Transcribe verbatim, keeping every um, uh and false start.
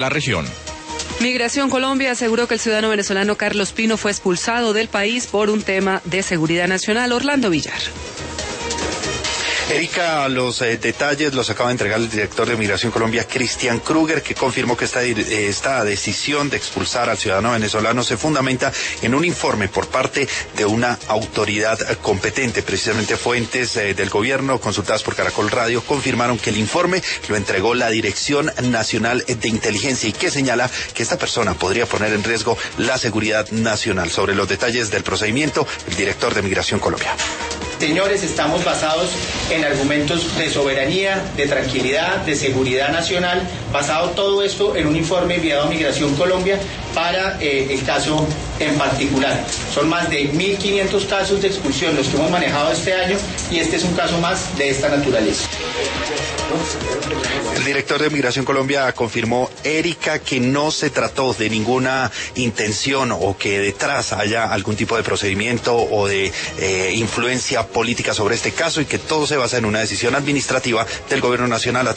La región. Migración Colombia aseguró que el ciudadano venezolano Carlos Pino fue expulsado del país por un tema de seguridad nacional. Orlando Villar. Erika, los eh, detalles los acaba de entregar el director de Migración Colombia, Cristian Kruger, que confirmó que esta, eh, esta decisión de expulsar al ciudadano venezolano se fundamenta en un informe por parte de una autoridad competente. Precisamente fuentes eh, del gobierno consultadas por Caracol Radio confirmaron que el informe lo entregó la Dirección Nacional de Inteligencia y que señala que esta persona podría poner en riesgo la seguridad nacional. Sobre los detalles del procedimiento, el director de Migración Colombia. Señores, estamos basados en argumentos de soberanía, de tranquilidad, de seguridad nacional, basado todo esto en un informe enviado a Migración Colombia para eh, el caso en particular. Son más de mil quinientos casos de expulsión los que hemos manejado este año y este es un caso más de esta naturaleza. El director de Migración Colombia confirmó, Erika, que no se trató de ninguna intención o que detrás haya algún tipo de procedimiento o de eh, influencia política sobre este caso y que todo se basa en una decisión administrativa del gobierno nacional.